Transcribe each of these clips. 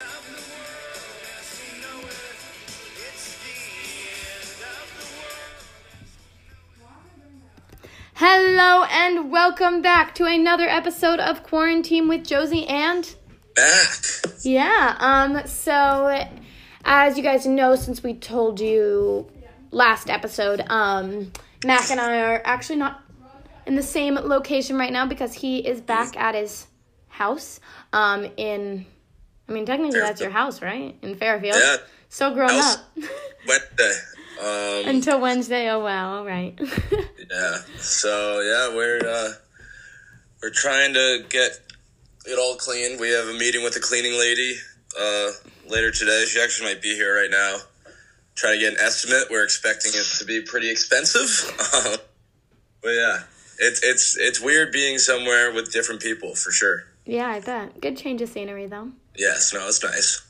Hello and welcome back to another episode of Quarantine with Josie and... Back. Yeah, so as you guys know, since we told you last episode, Mac and I are actually not in the same location right now because he is back at his house technically that's your house, right? In Fairfield. Yeah. So grown up. Wednesday. Until Wednesday, oh wow, all right. Yeah. So yeah, we're trying to get it all cleaned. We have a meeting with the cleaning lady later today. She actually might be here right now. Try to get an estimate. We're expecting it to be pretty expensive. But yeah, it's weird being somewhere with different people for sure. Yeah, I bet. Good change of scenery though. Yes, no, it's nice.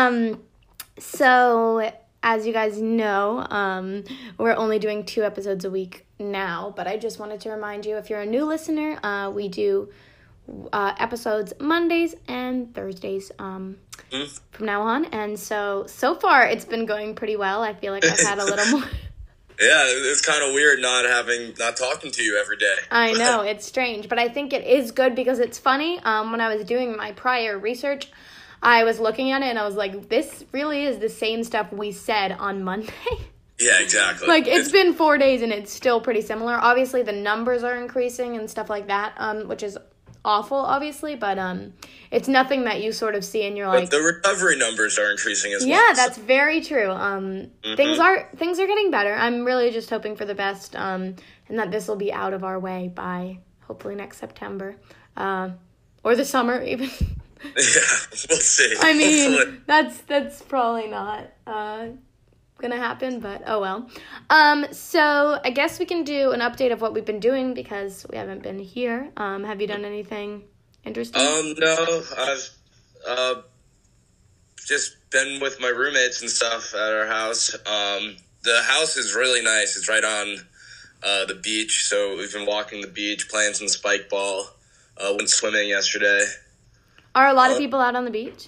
So as you guys know, we're only doing 2 episodes a week now, but I just wanted to remind you, if you're a new listener, we do episodes Mondays and Thursdays from now on, and so far it's been going pretty well. I feel like I've had a little more... Yeah, it's kind of weird not talking to you every day. I know, it's strange, but I think it is good because it's funny. When I was doing my prior research, I was looking at it and I was like, this really is the same stuff we said on Monday. Yeah, exactly. Like, it's been 4 days and it's still pretty similar. Obviously, the numbers are increasing and stuff like that, which is awful, obviously, but it's nothing that you sort of see and you're like... But the recovery numbers are increasing as well. Yeah, that's very true. Things are getting better. I'm really just hoping for the best, and that this will be out of our way by hopefully next September, or the summer even. Yeah, we'll see. I mean, hopefully. That's probably not gonna happen, but oh well. So I guess we can do an update of what we've been doing because we haven't been here. Have you done anything interesting? No, I've just been with my roommates and stuff at our house. The house is really nice. It's right on the beach, so we've been walking the beach, playing some spike ball. Went swimming yesterday. Are a lot of people out on the beach?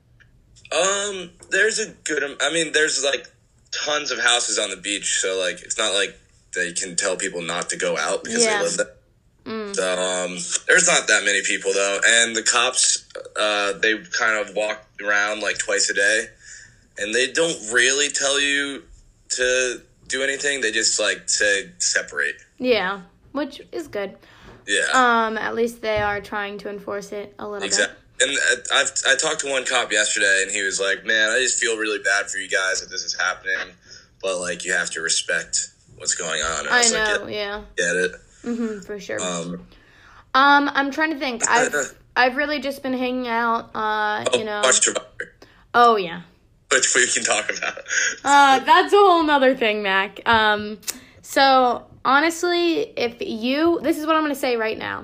There's like tons of houses on the beach, so like it's not like they can tell people not to go out because they live there. So there's not that many people though, and the cops they kind of walk around like twice a day, and they don't really tell you to do anything. They just like say separate. Yeah, which is good. Yeah. At least they are trying to enforce it a little bit. And I talked to one cop yesterday, and he was like, man, I just feel really bad for you guys that this is happening, but, like, you have to respect what's going on. And I was know, like, yeah. Get it. Mm-hmm, for sure. I'm trying to think. I've really just been hanging out, Watch Survivor. Oh, yeah. Which we can talk about. That's a whole nother thing, Mac. So, honestly, this is what I'm going to say right now.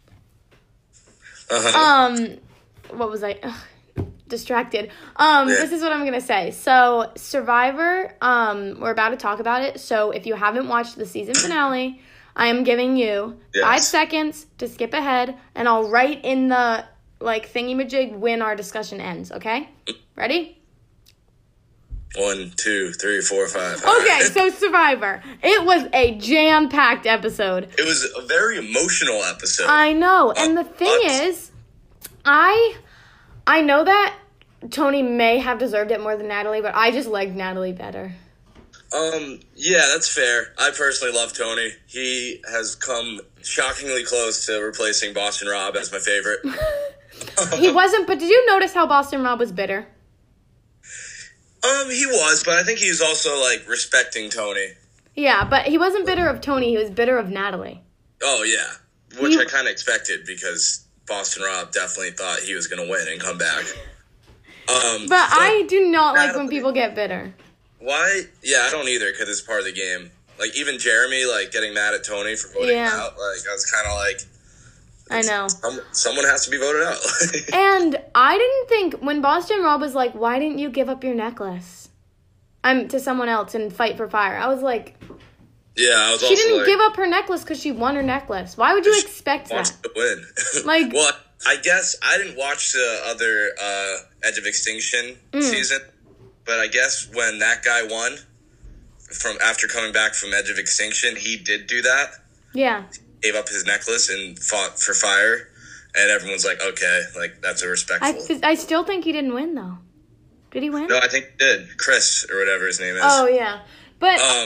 What was I? Distracted. This is what I'm going to say. So, Survivor, we're about to talk about it. So, if you haven't watched the season finale, I am giving you 5 seconds to skip ahead, and I'll write in the, thingy-majig when our discussion ends, okay? Ready? 1, 2, 3, 4, 5. Okay, so Survivor. It was a jam-packed episode. It was a very emotional episode. I know, and the thing is, I know that Tony may have deserved it more than Natalie, but I just liked Natalie better. Yeah, that's fair. I personally love Tony. He has come shockingly close to replacing Boston Rob as my favorite. He wasn't, but did you notice how Boston Rob was bitter? He was, but I think he was also, respecting Tony. Yeah, but he wasn't bitter of Tony. He was bitter of Natalie. Oh, yeah. Which I kind of expected because Boston Rob definitely thought he was going to win and come back. But I do not like when people get bitter. Why? Yeah, I don't either because it's part of the game. Even Jeremy, getting mad at Tony for voting him out. I was kind of like... I know. Someone has to be voted out. And I didn't think, when Boston Rob was like, why didn't you give up your necklace to someone else and fight for fire? I was like... Yeah, I was She didn't give up her necklace because she won her necklace. Why would you expect that? Wants to win. Well, I guess I didn't watch the other Edge of Extinction season. But I guess when that guy won after coming back from Edge of Extinction, he did do that. Yeah. He gave up his necklace and fought for fire. And everyone's like, okay, like, that's a respectful. I still think he didn't win, though. Did he win? No, I think he did. Chris, or whatever his name is. Oh, yeah. But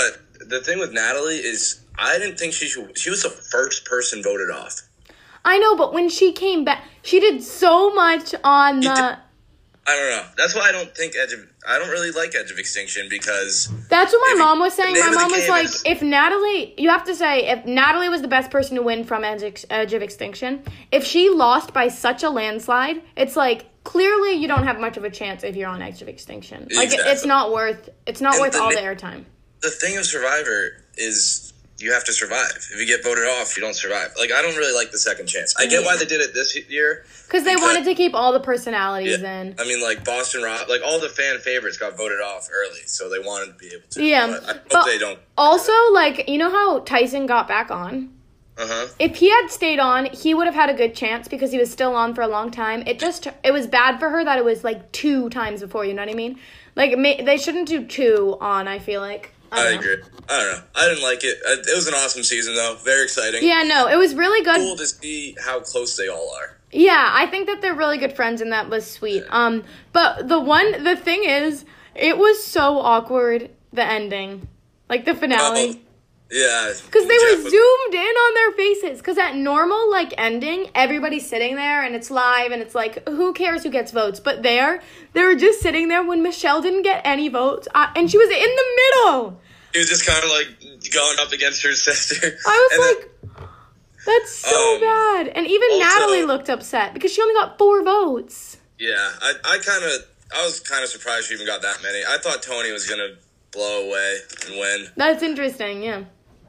the thing with Natalie is I didn't think she was the first person voted off. I know, but when she came back, she did so much on the... I don't know. That's why I don't really like Edge of Extinction, because... That's what my mom was saying. My mom was like, if Natalie... You have to say, if Natalie was the best person to win from Edge of Extinction, if she lost by such a landslide, it's like, clearly you don't have much of a chance if you're on Edge of Extinction. Like, exactly. It's not worth all the airtime. The thing of Survivor is... You have to survive. If you get voted off, you don't survive. Like, I don't really like the second chance. I get why they did it this year. Because they wanted to keep all the personalities in. I mean, like, Boston Rob, like, all the fan favorites got voted off early, so they wanted to be able to. Yeah. But I hope they don't. Also, like, you know how Tyson got back on? Uh-huh. If he had stayed on, he would have had a good chance because he was still on for a long time. It was bad for her that it was, like, 2 times before, you know what I mean? Like, they shouldn't do 2 on, I feel like. I agree. I don't know. I didn't like it. It was an awesome season, though. Very exciting. Yeah, no, it was really good. Cool to see how close they all are. Yeah, I think that they're really good friends, and that was sweet. But the thing is, it was so awkward, the ending. Like, the finale. Yeah. Because they were zoomed in on their faces. Because at normal, like, ending, everybody's sitting there, and it's live, and it's like, who cares who gets votes? But they were just sitting there when Michelle didn't get any votes, and she was in the middle. She was just kind of, like, going up against her sister. I was like, that's so bad. And even Natalie looked upset, because she only got 4 votes. Yeah, I was kind of surprised she even got that many. I thought Tony was going to blow away and win. That's interesting, yeah.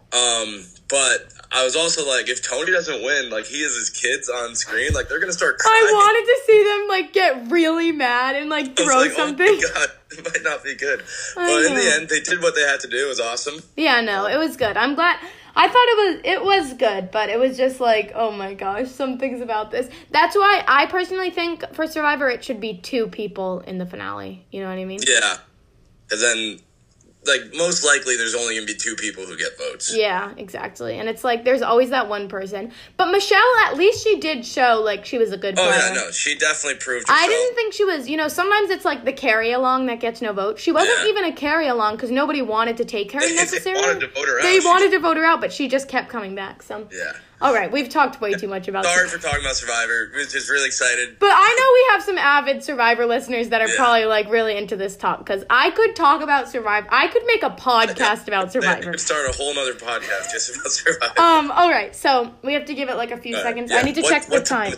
But I was also like, if Tony doesn't win, like, he has his kids on screen, like, they're gonna start crying. I wanted to see them, like, get really mad and, like, throw something. Oh my God, it might not be good. But in the end, they did what they had to do. It was awesome. Yeah, no, it was good. I'm glad. I thought it was good, but it was just like, oh my gosh, some things about this. That's why I personally think for Survivor, it should be 2 people in the finale. You know what I mean? Yeah. And then... Like, most likely, there's only going to be 2 people who get votes. Yeah, exactly. And it's like, there's always that one person. But Michelle, at least she did show, like, she was a good player. Oh, yeah, no. She definitely proved herself. I didn't think she was, sometimes it's like the carry-along that gets no vote. She wasn't even a carry-along because nobody wanted to take her necessarily. They wanted to vote her out. They wanted to vote her out, but she just kept coming back, so. Yeah. All right, we've talked way too much about Sorry for talking about Survivor. We're just really excited. But I know we have some avid Survivor listeners that are probably, like, really into this talk. Because I could talk about Survivor. I could make a podcast about Survivor. We could start a whole other podcast just about Survivor. All right, so we have to give it, like, a few seconds. Yeah. I need to check the time.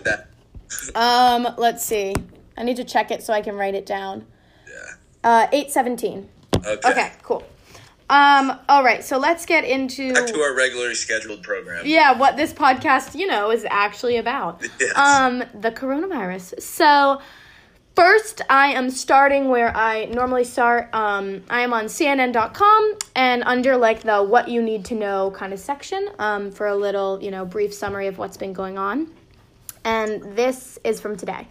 Let's see. I need to check it so I can write it down. Yeah. 8:17. Okay, cool. All right, so let's get into... Back to our regularly scheduled program. Yeah, what this podcast, is actually about. Yes. The coronavirus. So, first, I am starting where I normally start. I am on CNN.com, and under, like, the what you need to know kind of section, for a little, brief summary of what's been going on. And this is from today.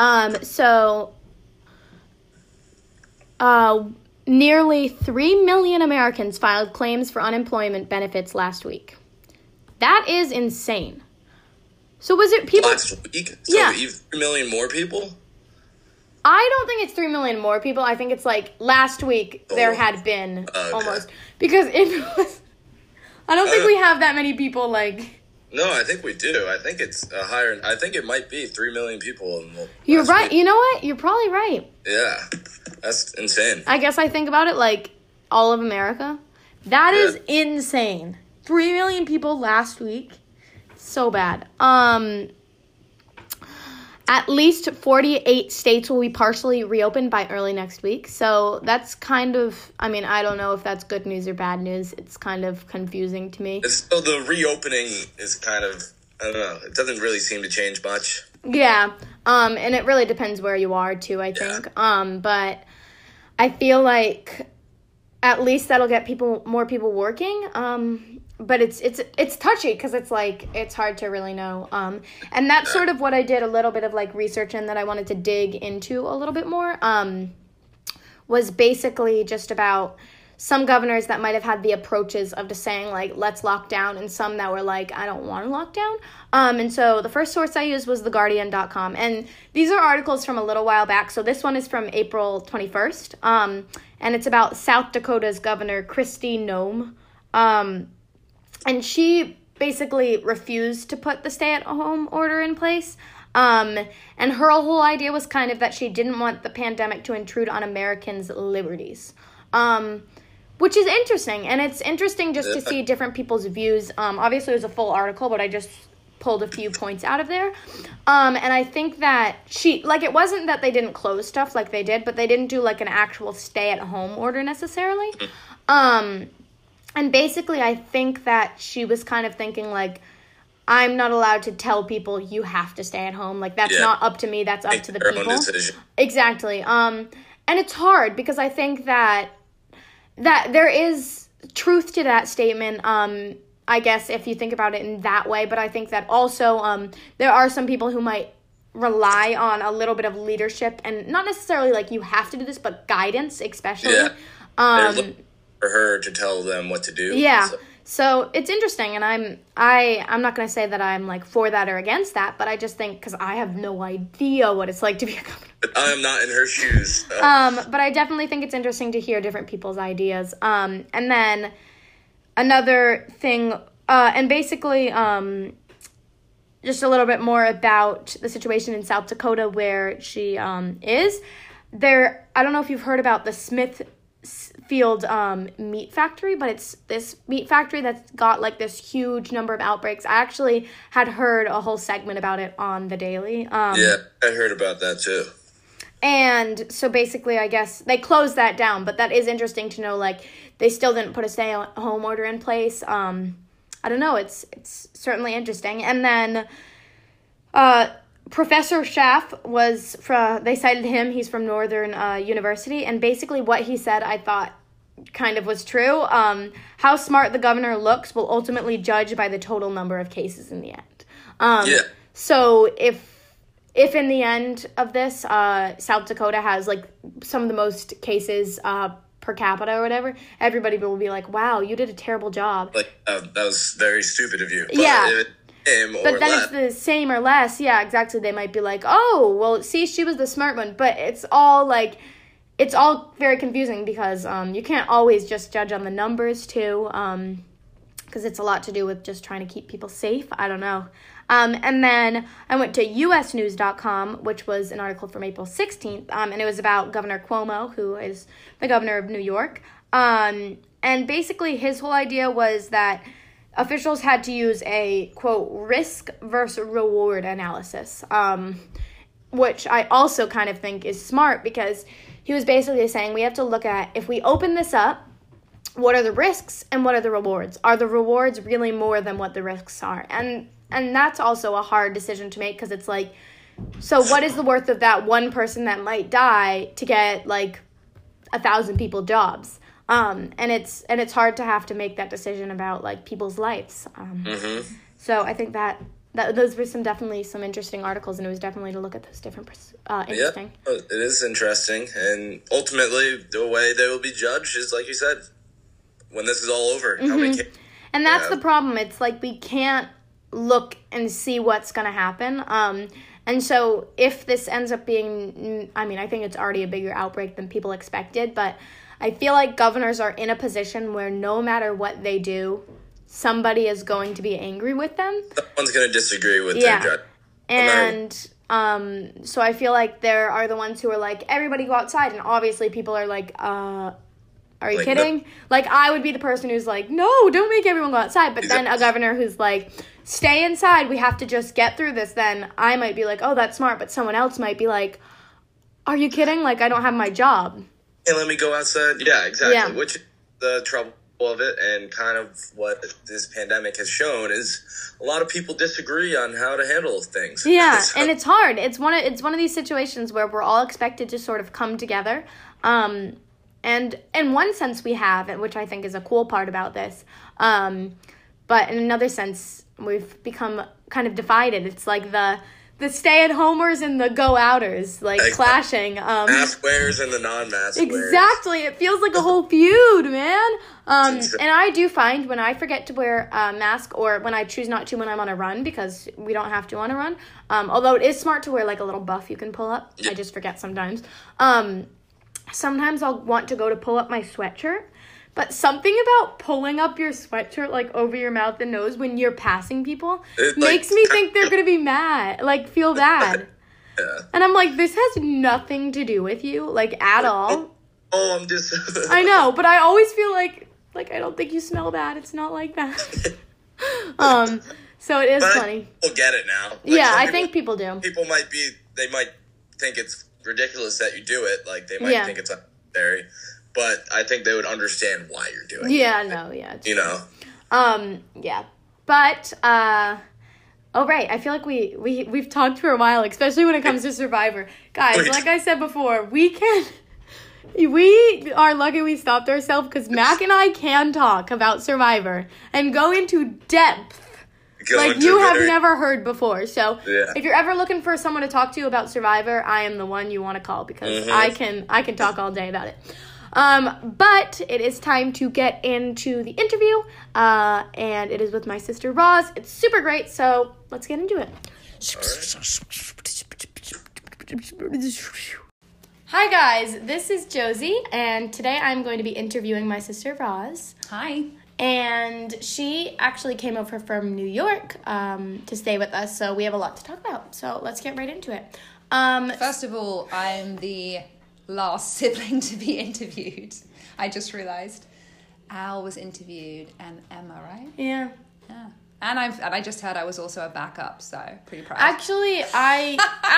Nearly 3 million Americans filed claims for unemployment benefits last week. That is insane. So was it people... Last week? So yeah. 3 million more people? I don't think it's 3 million more people. I think it's like last week there had been almost. Because it was... I don't think we have that many people like... No, I think we do. I think it's a higher... I think it might be 3 million people. You're right. Week. You know what? You're probably right. Yeah. That's insane. I guess I think about it like all of America. That is insane. 3 million people last week. So bad. At least 48 states will be partially reopened by early next week. So that's kind of, I don't know if that's good news or bad news. It's kind of confusing to me. So the reopening is kind of, I don't know, it doesn't really seem to change much. Yeah. And it really depends where you are too, I think. But I feel like at least that'll get more people working. but it's touchy because it's like it's hard to really know. And that's sort of what I did a little bit of like research in that I wanted to dig into a little bit more. Was basically just about some governors that might have had the approaches of just saying like let's lock down, and some that were like I don't want to lock down. And so the first source I used was theguardian.com, and these are articles from a little while back. So this one is from April 21st, and it's about South Dakota's Governor Kristi Noem. And she basically refused to put the stay-at-home order in place. And her whole idea was kind of that she didn't want the pandemic to intrude on Americans' liberties. Which is interesting. And it's interesting just to see different people's views. Obviously, it was a full article, but I just pulled a few points out of there. And I think that it wasn't that they didn't close stuff like they did, but they didn't do, like, an actual stay-at-home order necessarily. And basically, I think that she was kind of thinking, like, I'm not allowed to tell people you have to stay at home. Like, that's not up to me. That's up to the people. Own decision. Exactly. And it's hard because I think that there is truth to that statement, I guess, if you think about it in that way. But I think that also there are some people who might rely on a little bit of leadership and not necessarily, like, you have to do this, but guidance, especially. Yeah. For her to tell them what to do. Yeah. So it's interesting, and I'm not going to say that I'm, like, for that or against that, but I just think, because I have no idea what it's like to be a governor. But I am not in her shoes. So. But I definitely think it's interesting to hear different people's ideas. And then another thing, and basically just a little bit more about the situation in South Dakota where she is. I don't know if you've heard about the Smithfield meat factory, but it's this meat factory that's got like this huge number of outbreaks. I actually had heard a whole segment about it on The Daily. Yeah, I heard about that too. And so basically, I guess they closed that down, but that is interesting to know, like, they still didn't put a stay-at-home order in place. I don't know, it's certainly interesting. And then Professor Schaff they cited him, he's from Northern University, and basically what he said I thought kind of was true. How smart the governor looks will ultimately judge by the total number of cases in the end. So if in the end of this, South Dakota has, like, some of the most cases per capita or whatever, everybody will be like, wow, you did a terrible job. Like, that was very stupid of you. But then it's the same or less. Yeah, exactly. They might be like, oh, well, see, she was the smart one. But it's all very confusing because you can't always just judge on the numbers, too, because it's a lot to do with just trying to keep people safe. I don't know. And then I went to usnews.com, which was an article from April 16th, and it was about Governor Cuomo, who is the governor of New York. And basically his whole idea was that officials had to use a, quote, risk versus reward analysis, which I also kind of think is smart because he was basically saying we have to look at, if we open this up, what are the risks and what are the rewards? Are the rewards really more than what the risks are? And that's also a hard decision to make because it's like, so what is the worth of that one person that might die to get, like, 1,000 people jobs? And it's hard to have to make that decision about, like, people's lives. So I think that those were definitely some interesting articles, and it was definitely to look at those different interesting. Yeah, it is interesting, and ultimately the way they will be judged is, like you said, when this is all over. How many cases, and that's the problem. It's like we can't look and see what's going to happen. And so if this ends up being, I mean, I think it's already a bigger outbreak than people expected, but I feel like governors are in a position where no matter what they do, somebody is going to be angry with them. Someone's going to disagree with their judge. And so I feel like there are the ones who are like, everybody go outside, and obviously people are like, are you kidding? No. Like, I would be the person who's like, no, don't make everyone go outside. But then a governor who's like, stay inside, we have to just get through this. Then I might be like, oh, that's smart. But someone else might be like, are you kidding? Like, I don't have my job. Hey, let me go outside. Yeah, exactly. Yeah. Which is the trouble of it, and kind of what this pandemic has shown is a lot of people disagree on how to handle things. Yeah, so. And it's hard. It's one of these situations where we're all expected to sort of come together. And in one sense we have, which I think is a cool part about this. but in another sense, we've become kind of divided. It's like the stay-at-homers and the go-outers, like, clashing. Mask wearers and the non-mask wearers. Exactly. It feels like a whole feud, man. And I do find when I forget to wear a mask or when I choose not to when I'm on a run, because we don't have to on a run, although it is smart to wear, like, a little buff you can pull up. I just forget sometimes. Sometimes I'll want to go to pull up my sweatshirt. But something about pulling up your sweatshirt, like, over your mouth and nose when you're passing people makes me think they're going to be mad, like, feel bad. Yeah. And I'm like, this has nothing to do with you, like, at all. Oh, I'm just... I know, but I always feel like, I don't think you smell bad. It's not like that. So it is funny. People get it now. Like, yeah, I think people do. People might think it's ridiculous that you do it. Like, they might think it's unnecessary. But I think they would understand why you're doing it. Yeah, no, yeah. You know? Yeah. But, oh, right. I feel like we've talked for a while, especially when it comes to Survivor. Guys, like I said before, we are lucky we stopped ourselves because Mac and I can talk about Survivor and go into depth. Like you have never heard before. So if you're ever looking for someone to talk to about Survivor, I am the one you want to call because I can talk all day about it. But it is time to get into the interview, and it is with my sister Roz. It's super great, so let's get into it. Hi guys, this is Josie, and today I'm going to be interviewing my sister Roz. Hi. And she actually came over from New York to stay with us, so we have a lot to talk about. So let's get right into it. First of all, I'm the last sibling to be interviewed. I just realized Al was interviewed and Emma, right? Yeah. And I just heard I was also a backup, so pretty proud. Actually, I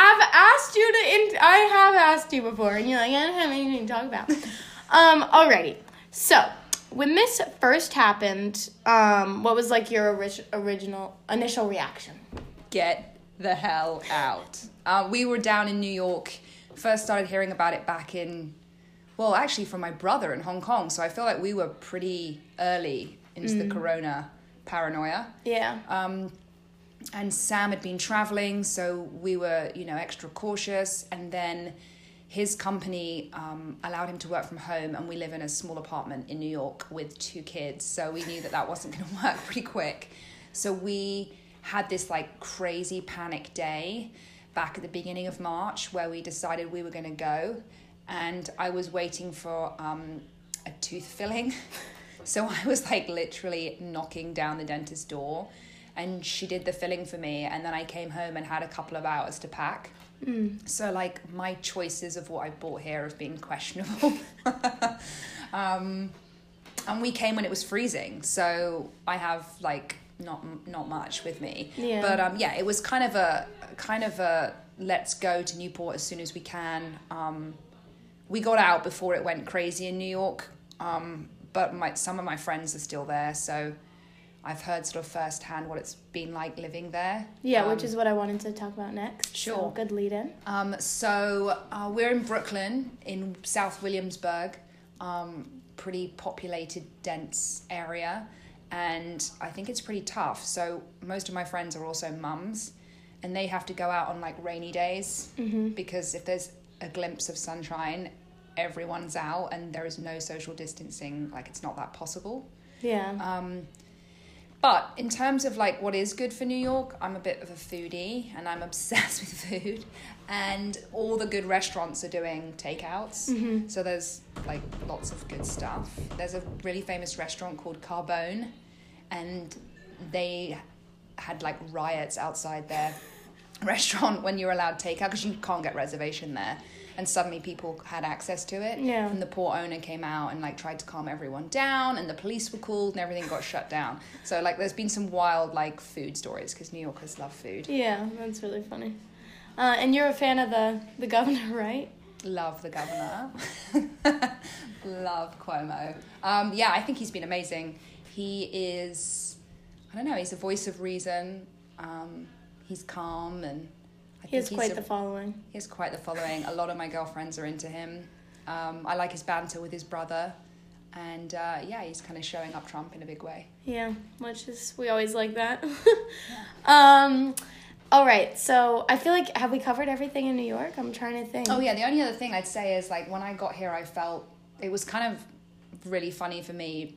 have asked you before, and you're like, I don't have anything to talk about. Alrighty. So when this first happened, what was like your initial reaction? Get the hell out. We were down in New York. First started hearing about it back in, well, actually from my brother in Hong Kong. So I feel like we were pretty early into the corona paranoia. Yeah. And Sam had been traveling, so we were, extra cautious. And then his company allowed him to work from home, and we live in a small apartment in New York with 2 kids. So we knew that wasn't going to work pretty quick. So we had this like crazy panic day back at the beginning of March where we decided we were going to go, and I was waiting for a tooth filling. So I was like literally knocking down the dentist's door, and she did the filling for me, and then I came home and had a couple of hours to pack. So like my choices of what I bought here have been questionable. And we came when it was freezing, so I have like not much with me. Yeah. But it was kind of a let's go to Newport as soon as we can. We got out before it went crazy in New York, but some of my friends are still there, so I've heard sort of firsthand what it's been like living there. Yeah, which is what I wanted to talk about next. Sure. So good lead in. So we're in Brooklyn, in South Williamsburg, pretty populated, dense area, and I think it's pretty tough. So most of my friends are also mums, and they have to go out on like rainy days because if there's a glimpse of sunshine, everyone's out and there is no social distancing. Like it's not that possible. Yeah. But in terms of like what is good for New York, I'm a bit of a foodie and I'm obsessed with food, and all the good restaurants are doing takeouts. So there's like lots of good stuff. There's a really famous restaurant called Carbone, and they had like riots outside their restaurant when you're allowed takeout because you can't get reservation there. And suddenly people had access to it. Yeah. And the poor owner came out and like tried to calm everyone down, and the police were called and everything got shut down. So like there's been some wild like food stories because New Yorkers love food. Yeah, that's really funny. And you're a fan of the governor, right? Love the governor. Love Cuomo. I think he's been amazing. He is, I don't know, he's a voice of reason. He's calm, and he has quite the following. He has quite the following. A lot of my girlfriends are into him. I like his banter with his brother. And he's kind of showing up Trump in a big way. Yeah, we always like that. Yeah. All right, so I feel like, have we covered everything in New York? I'm trying to think. Oh yeah, the only other thing I'd say is like when I got here, I felt it was kind of really funny for me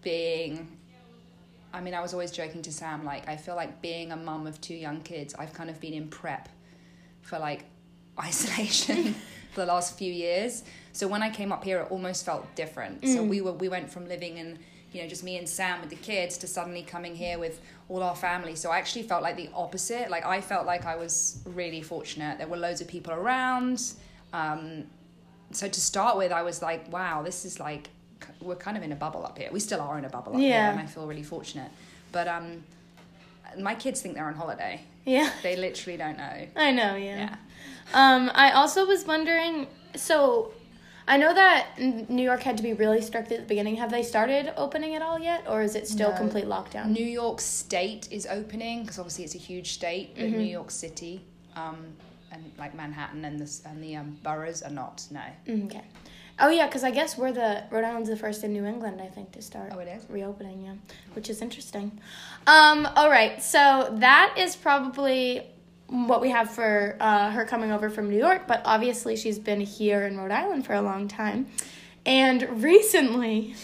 I was always joking to Sam, like I feel like being a mum of 2 young kids, I've kind of been in prep for like isolation for the last few years. So when I came up here, it almost felt different. So we went from living in, just me and Sam with the kids to suddenly coming here with all our family. So I actually felt like the opposite. Like I felt like I was really fortunate. There were loads of people around. So to start with, I was like, wow, this is like, we're kind of in a bubble up here. We still are in a bubble up here, and I feel really fortunate. But my kids think they're on holiday. Yeah. They literally don't know. I know, yeah. I also was wondering, so I know that New York had to be really strict at the beginning. Have they started opening at all yet, or is it still complete lockdown? New York State is opening, because obviously it's a huge state, but New York City and like Manhattan and the boroughs are not, no. Okay. Oh, yeah, because I guess Rhode Island's the first in New England, I think, to start. Oh, it is? Reopening, yeah, which is interesting. All right, so that is probably what we have for her coming over from New York, but obviously she's been here in Rhode Island for a long time. And recently,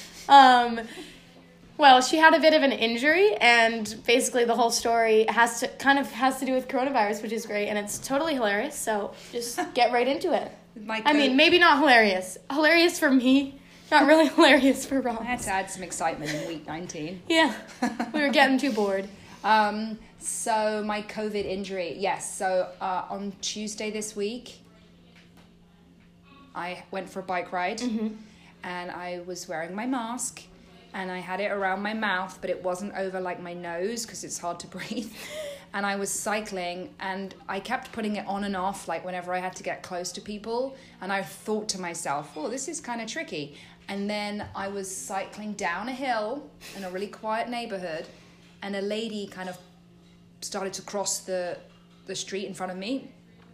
she had a bit of an injury, and basically the whole story has to do with coronavirus, which is great, and it's totally hilarious, so just get right into it. Maybe not hilarious. Hilarious for me, not really hilarious for Rob. I had to add some excitement in week 19. Yeah, we were getting too bored. So my COVID injury, yes. So on Tuesday this week, I went for a bike ride, and I was wearing my mask, and I had it around my mouth, but it wasn't over like my nose because it's hard to breathe. And I was cycling, and I kept putting it on and off, like whenever I had to get close to people. And I thought to myself, oh, this is kind of tricky. And then I was cycling down a hill in a really quiet neighborhood, and a lady kind of started to cross the street in front of me.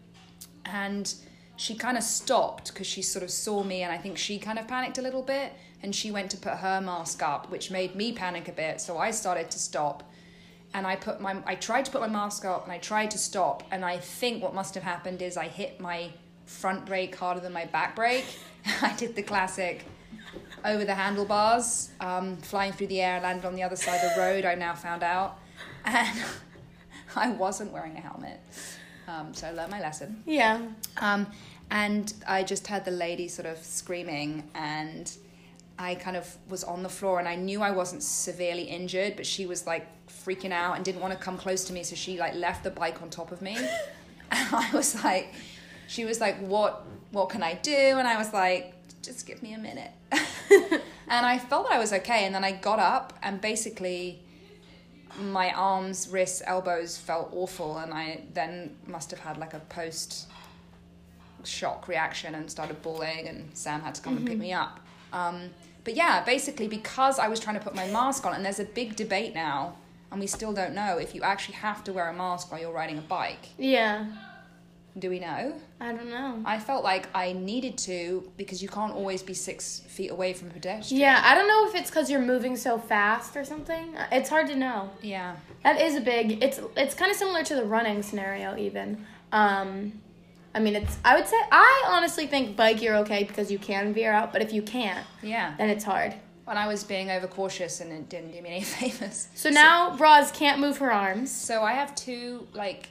And she kind of stopped because she sort of saw me, and I think she kind of panicked a little bit. And she went to put her mask up, which made me panic a bit. So I started to stop. And I tried to put my mask up, and I tried to stop. And I think what must have happened is I hit my front brake harder than my back brake. I did the classic over the handlebars, flying through the air, landed on the other side of the road, I now found out. And I wasn't wearing a helmet. So I learned my lesson. Yeah. And I just heard the lady sort of screaming, and I kind of was on the floor, and I knew I wasn't severely injured, but she was like freaking out and didn't want to come close to me, so she like left the bike on top of me. And I was like, she was like, what can I do? And I was like, just give me a minute. And I felt that I was okay, and then I got up, and basically my arms, wrists, elbows felt awful, and I then must have had like a post shock reaction and started bawling, and Sam had to come and pick me up. But yeah, basically because I was trying to put my mask on, and there's a big debate now, and we still don't know if you actually have to wear a mask while you're riding a bike. Yeah. Do we know? I don't know. I felt like I needed to, because you can't always be 6 feet away from a pedestrian. Yeah, I don't know if it's because you're moving so fast or something. It's hard to know. Yeah. That is it's kind of similar to the running scenario even. I would say, I honestly think bike you're okay because you can veer out, but if you can't, then it's hard. When I was being overcautious, and it didn't do me any favors. So now Roz can't move her arms. So I have two, like,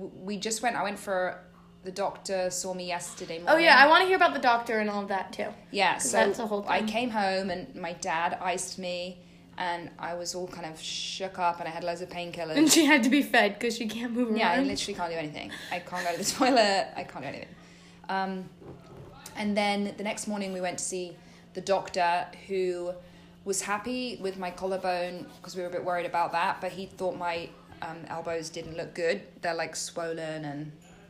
I went for, the doctor saw me yesterday morning. Oh yeah, I want to hear about the doctor and all of that too. Yeah, so that's a whole thing. I came home, and my dad iced me, and I was all kind of shook up, and I had loads of painkillers. And she had to be fed because she can't move her Yeah, arms. I literally can't do anything. I can't go to the toilet. I can't do anything. And then the next morning we went to see the doctor, who was happy with my collarbone because we were a bit worried about that, but he thought my elbows didn't look good. They're like swollen, and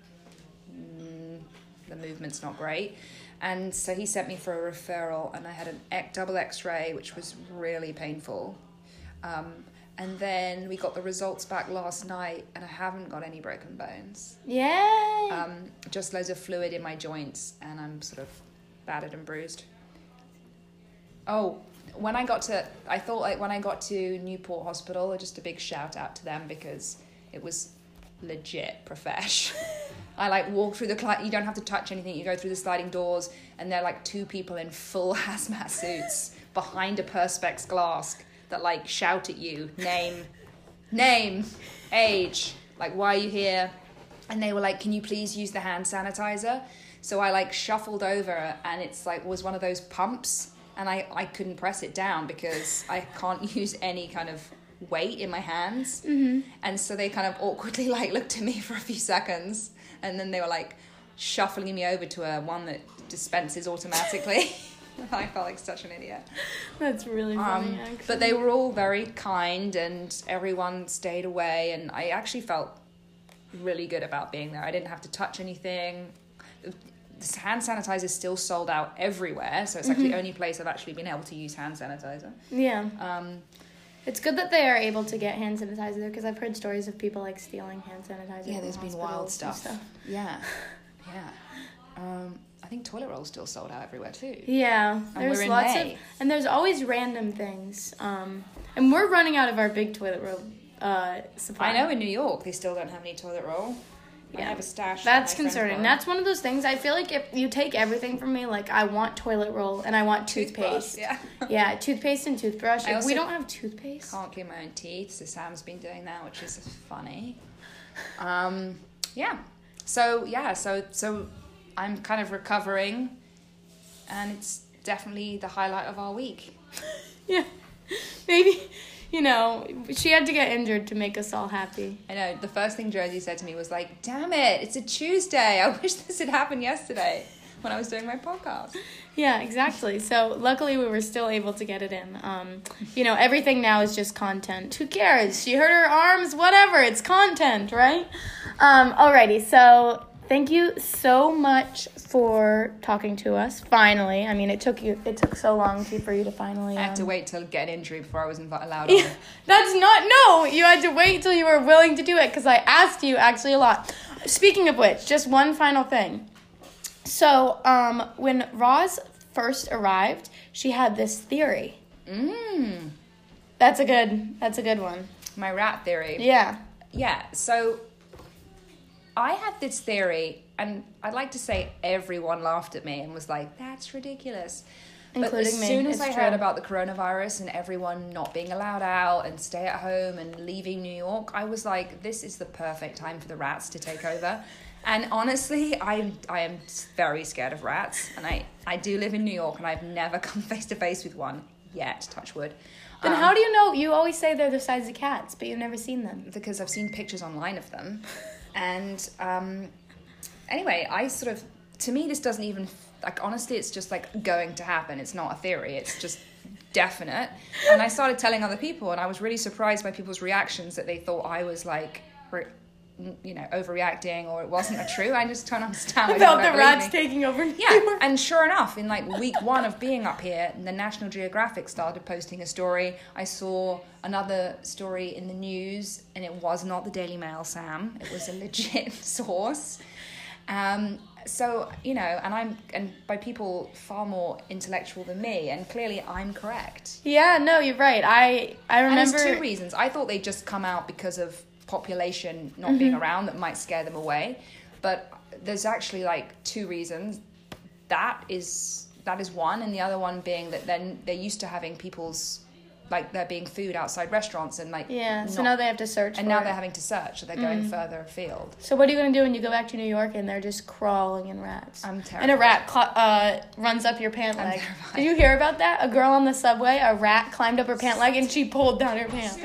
the movement's not great. And so he sent me for a referral, and I had a double x-ray, which was really painful. And then we got the results back last night, and I haven't got any broken bones. Yay! Just loads of fluid in my joints, and I'm sort of battered and bruised. Oh, when I got to Newport Hospital, just a big shout out to them because it was legit profesh. I like walk through you don't have to touch anything. You go through the sliding doors and they're like two people in full hazmat suits behind a Perspex glass that like shout at you, name, age, like, why are you here? And they were like, can you please use the hand sanitizer? So I like shuffled over and it's like was one of those pumps and I couldn't press it down because I can't use any kind of weight in my hands. Mm-hmm. And so they kind of awkwardly like looked at me for a few seconds and then they were like shuffling me over to one that dispenses automatically. I felt like such an idiot. That's really funny, actually. But they were all very kind and everyone stayed away and I actually felt really good about being there. I didn't have to touch anything. The hand sanitizer is still sold out everywhere, so it's actually the only place I've actually been able to use hand sanitizer. Yeah. It's good that they are able to get hand sanitizer there because I've heard stories of people like stealing hand sanitizer. Yeah, there's been wild stuff. Yeah. Yeah. I think toilet rolls still sold out everywhere too. Yeah, there's lots of, and there's always random things. And we're running out of our big toilet roll supply. I know in New York they still don't have any toilet roll. Yeah, I have a stash. That's concerning. That's one of those things. I feel like if you take everything from me, like I want toilet roll and I want toothpaste. Yeah, toothpaste and toothbrush. If we don't have toothpaste, can't clean my own teeth. So Sam's been doing that, which is funny. Yeah. So I'm kind of recovering, and it's definitely the highlight of our week. Yeah, maybe. You know, she had to get injured to make us all happy. I know. The first thing Josie said to me was like, damn it, it's a Tuesday. I wish this had happened yesterday when I was doing my podcast. Yeah, exactly. So luckily we were still able to get it in. You know, everything now is just content. Who cares? She hurt her arms, whatever. It's content, right? Alrighty, so thank you so much for talking to us. Finally, I mean, it took so long for you to finally. I had to wait till get an injury before I was allowed on. Yeah, you had to wait till you were willing to do it because I asked you actually a lot. Speaking of which, just one final thing. So, when Roz first arrived, she had this theory. That's a good one. My rat theory. Yeah. Yeah. So, I had this theory. And I'd like to say everyone laughed at me and was like, that's ridiculous. But as soon as I heard about the coronavirus and everyone not being allowed out and stay at home and leaving New York, I was like, this is the perfect time for the rats to take over. And honestly, I am very scared of rats. And I do live in New York and I've never come face to face with one yet, touch wood. Then how do you know? You always say they're the size of cats, but you've never seen them. Because I've seen pictures online of them. And anyway, to me, this doesn't even, like, honestly, it's just, like, going to happen. It's not a theory. It's just definite. And I started telling other people, and I was really surprised by people's reactions that they thought I was, like, overreacting or it wasn't true. I just don't understand. About the rats taking over New York. And sure enough, in, like, week 1 of being up here, the National Geographic started posting a story. I saw another story in the news, and it was not the Daily Mail, Sam. It was a legit source. So, you know, and by people far more intellectual than me, and clearly I'm correct. Yeah, no, you're right. I remember. And there's 2 reasons. I thought they'd just come out because of population not being around that might scare them away, but there's actually like 2 reasons. That is one, and the other one being that then they're used to having people's, like, there being food outside restaurants and like so now they have to search and now they're having to search, so they're going further afield. So what are you going to do when you go back to New York and they're just crawling in rats? I'm terrified. And a rat runs up your pant leg. Terrified. Did you hear about that? A girl on the subway, a rat climbed up her pant leg and she pulled down her pants.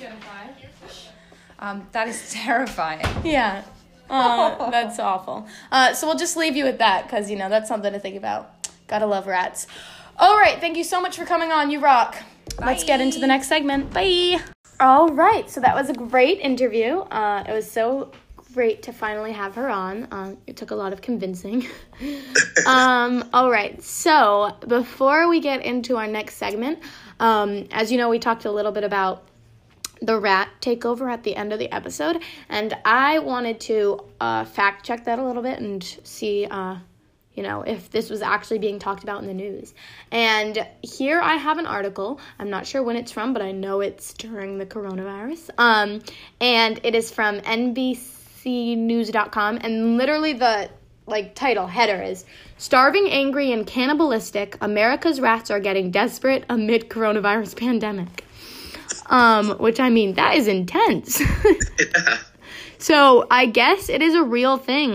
That is terrifying. Yeah. That's awful. So we'll just leave you with that because, you know, that's something to think about. Gotta love rats. All right. Thank you so much for coming on. You rock. Bye. Let's get into the next segment. Bye. All right. So that was a great interview. It was so great to finally have her on. It took a lot of convincing. All right. So before we get into our next segment, as you know, we talked a little bit about the rat takeover at the end of the episode, and I wanted to fact check that a little bit and see if this was actually being talked about in the news. And here I have an article. I'm not sure when it's from, but I know it's during the coronavirus. And it is from NBCnews.com. And literally the title, header is, "Starving, Angry, and Cannibalistic, America's Rats Are Getting Desperate Amid Coronavirus Pandemic." Which, I mean, that is intense. Yeah. So I guess it is a real thing.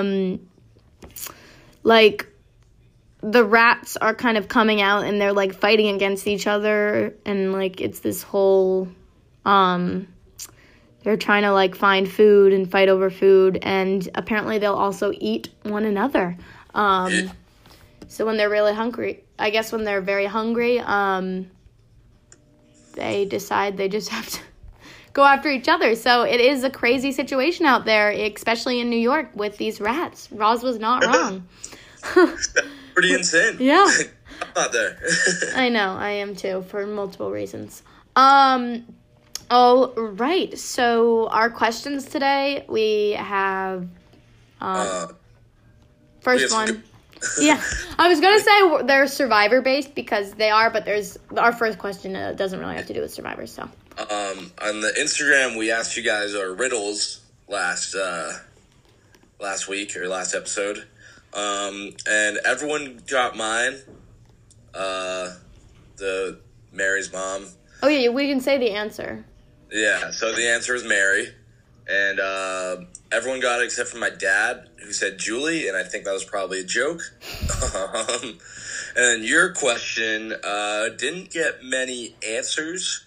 The rats are kind of coming out and they're fighting against each other, and it's this whole they're trying to find food and fight over food, and apparently they'll also eat one another. So when they're really hungry, I guess when they're very hungry, they decide they just have to go after each other. So it is a crazy situation out there, especially in New York with these rats. Roz was not wrong. Pretty insane. Yeah. I'm not there. I know, I am too, for multiple reasons. All right. So our questions today, we have first one. Yeah, I was going to say they're Survivor-based because they are, but our first question doesn't really have to do with Survivor, so. On the Instagram, we asked you guys our riddles last week, or last episode, and everyone got mine, the Mary's mom. Oh, yeah, we can say the answer. Yeah, so the answer is Mary, and everyone got it except for my dad, who said Julie, and I think that was probably a joke. And your question didn't get many answers.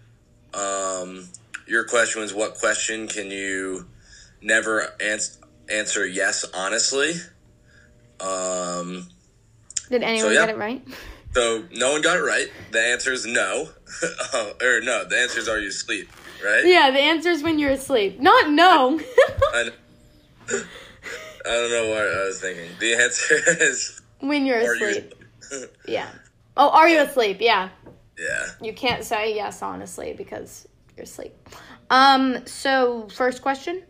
Your question was, what question can you never answer yes honestly? Did anyone get it right? So no one got it right. The answer is no. Or no, the answer is, are you asleep, right? Yeah, the answer is when you're asleep. Not no. I don't know what I was thinking. The answer is... when you're asleep. Yeah. Oh, are you asleep? Yeah. Yeah. You can't say yes honestly because you're asleep. So, first question?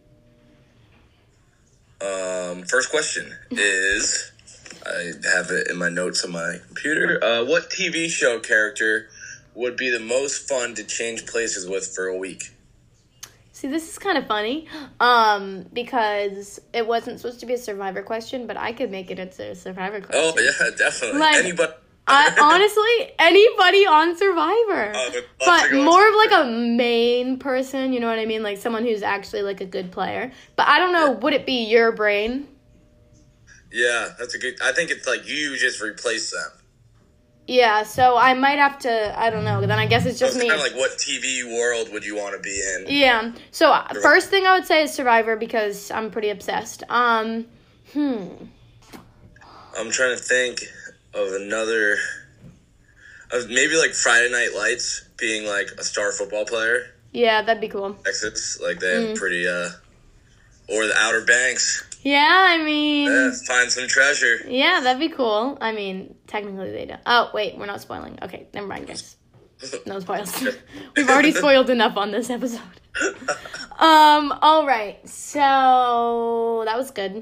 First question is... I have it in my notes on my computer. What TV show character would be the most fun to change places with for a week? See, this is kind of funny, because it wasn't supposed to be a Survivor question, but I could make it into a Survivor question. Oh, yeah, definitely. Anybody. Honestly, anybody on Survivor. But more of a main person, you know what I mean? Someone who's actually a good player. But I don't know, would it be your brain? Yeah, that's a good... I think it's you just replace them. Yeah, so I might have to... I don't know. Then I guess it's just me. Kind of what TV world would you want to be in? Yeah. So first thing I would say is Survivor because I'm pretty obsessed. I'm trying to think of another... maybe Friday Night Lights being a star football player. Yeah, that'd be cool. Texas, they have pretty... or the Outer Banks. Yeah, I mean... Yeah, find some treasure. Yeah, that'd be cool. I mean, technically they don't. Oh, wait, we're not spoiling. Okay, never mind, guys. No spoils. We've already spoiled enough on this episode. All right. So, that was good.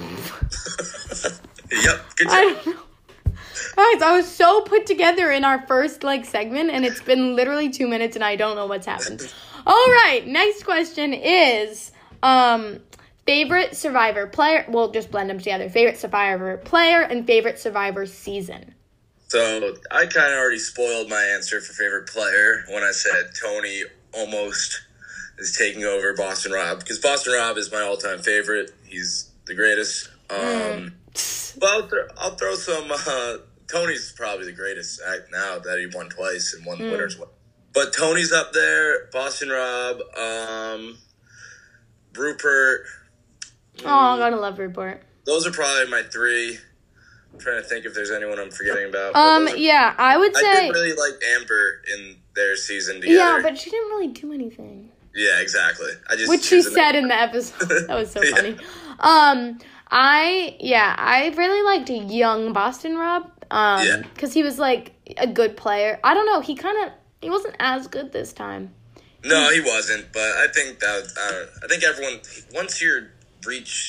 Yep, good job. I don't know. Guys, I was so put together in our first, segment, and it's been literally 2 minutes, and I don't know what's happened. All right, next question is... favorite Survivor player, we'll just blend them together. Favorite Survivor player and favorite Survivor season. So, I kind of already spoiled my answer for favorite player when I said Tony almost is taking over Boston Rob. Because Boston Rob is my all-time favorite. He's the greatest. But I'll throw some... Tony's probably the greatest now that he won twice and won the winners. But Tony's up there. Boston Rob. Rupert... Oh, I gotta love Rupert. Those are probably my three. I'm trying to think if there's anyone I'm forgetting about. Yeah, I would say... I did really like Amber in their season together. Yeah, but she didn't really do anything. Yeah, exactly. Which she said in the episode. That was so funny. I really liked young Boston Rob. Because he was, a good player. I don't know, he wasn't as good this time. No, he wasn't, but I think everyone, once you reach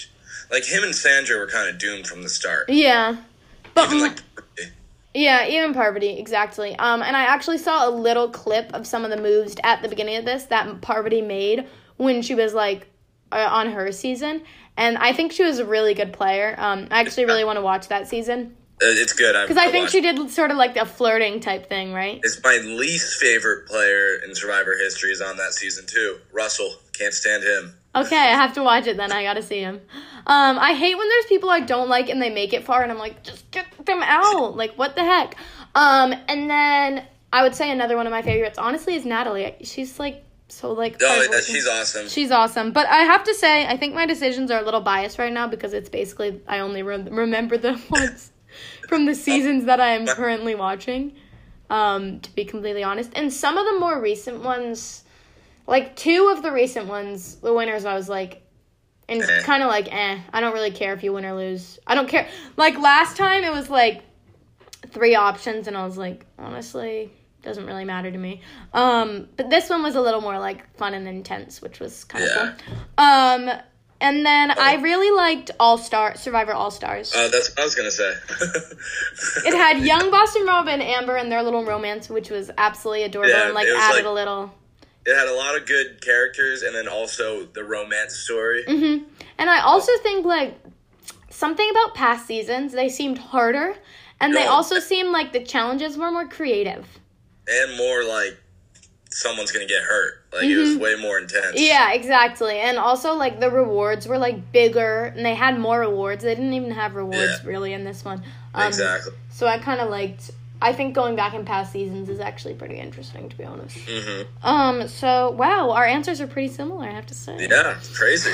like him and Sandra were kind of doomed from the start. Yeah. But Even like yeah, even Parvati, exactly. And I actually saw a little clip of some of the moves at the beginning of this that Parvati made when she was like on her season, and I think she was a really good player. I actually really want to watch that season. It's good. Because I think she did sort of like a flirting type thing, right? It's my least favorite player in Survivor history is on that season too. Russell. Can't stand him. Okay, I have to watch it then. I gotta see him. I hate when there's people I don't like and they make it far and I'm like, just get them out. Like, what the heck? And then I would say another one of my favorites, honestly, is Natalie. She's like, so like... Oh, yeah, she's awesome. She's awesome. But I have to say, I think my decisions are a little biased right now because it's basically, I only remember the ones from the seasons that I am currently watching, to be completely honest. And some of the more recent ones, like 2 of the recent ones, the winners, I was like, and kind of like, I don't really care if you win or lose. I don't care. Like last time, it was like 3 options, and I was like, honestly, doesn't really matter to me. But this one was a little more like fun and intense, which was kind of cool. And then I really liked Survivor All-Stars. That's what I was going to say. It had young Boston Rob and Amber and their little romance, which was absolutely adorable, and like added a little... It had a lot of good characters, and then also the romance story. Mm-hmm. And I also think, like, something about past seasons, they seemed harder, and they also seemed like the challenges were more creative. And more like someone's going to get hurt. Like, it was way more intense. Yeah, exactly. And also, like, the rewards were, like, bigger, and they had more rewards. They didn't even have rewards, really, in this one. Exactly. So I kind of liked... I think going back in past seasons is actually pretty interesting, to be honest. Mm-hmm. So, wow, our answers are pretty similar, I have to say. Yeah, it's crazy.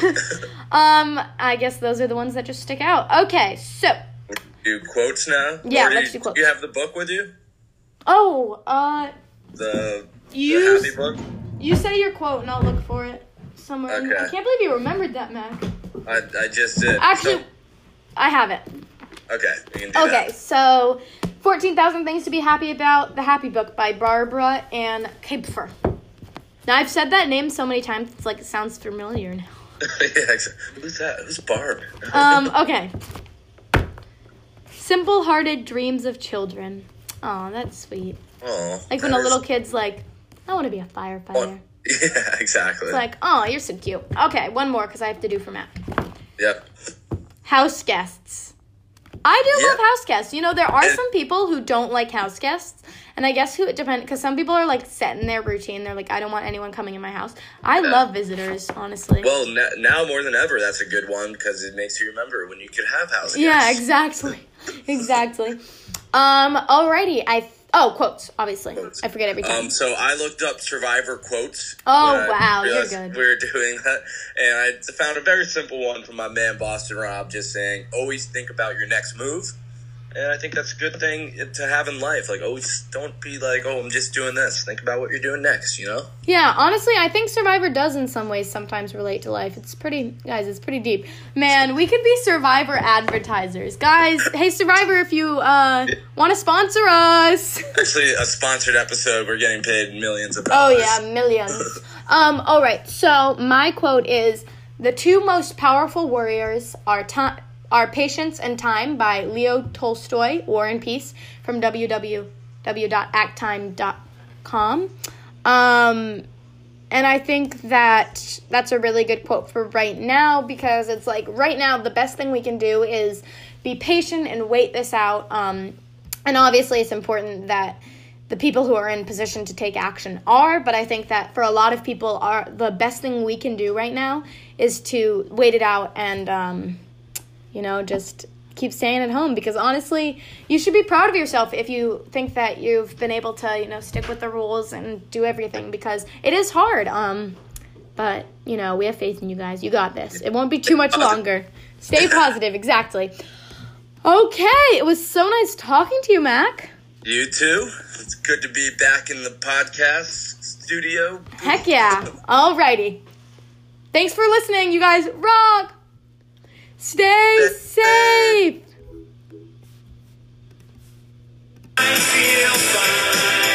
I guess those are the ones that just stick out. Okay, so... Do quotes now? Yeah, let's do quotes. Do you have the book with you? Oh, the happy book? You say your quote, and I'll look for it somewhere. Okay. I can't believe you remembered that, Mac. I just did. Actually, I have it. Okay, you can do that. Okay, so 14,000 Things to Be Happy About, The Happy Book by Barbara Ann Kipfer. Now, I've said that name so many times, it's like it sounds familiar now. Yeah, exactly. Who's that? Who's Barb? Okay. Simple-hearted dreams of children. Aw, that's sweet. Oh, like when a little kid's like, I want to be a firefighter. Yeah, exactly. It's like, oh, you're so cute. Okay, one more because I have to do for Mac. Yep. House guests. I do love house guests. You know, there are some people who don't like house guests, and I guess it depends, because some people are, like, set in their routine. They're like, I don't want anyone coming in my house. I love visitors, honestly. Well, now more than ever, that's a good one, because it makes you remember when you could have house guests. Yeah, exactly. Exactly. Alrighty, quotes, obviously. Quotes. I forget every time. So I looked up Survivor quotes. Oh, wow, you're good. We were doing that, and I found a very simple one from my man Boston Rob, just saying, always think about your next move. And I think that's a good thing to have in life. Like, always don't be like, oh, I'm just doing this. Think about what you're doing next, you know? Yeah, honestly, I think Survivor does in some ways sometimes relate to life. It's pretty deep. Man, we could be Survivor advertisers. Guys, hey, Survivor, if you want to sponsor us. Actually, a sponsored episode, we're getting paid millions of dollars. Oh, yeah, millions. All right, so my quote is, the 2 most powerful warriors are Patience and Time by Leo Tolstoy, War and Peace, from www.acttime.com. And I think that that's a really good quote for right now, because it's like right now the best thing we can do is be patient and wait this out. And obviously it's important that the people who are in position to take action are, but I think that for a lot of people, the best thing we can do right now is to wait it out and, just keep staying at home, because honestly, you should be proud of yourself if you think that you've been able to, stick with the rules and do everything, because it is hard. But, we have faith in you guys. You got this. It won't be too much longer. Stay positive, exactly. Okay, it was so nice talking to you, Mac. You too. It's good to be back in the podcast studio. Heck yeah. Alrighty. Thanks for listening, you guys. Rock! Stay safe! I feel fine.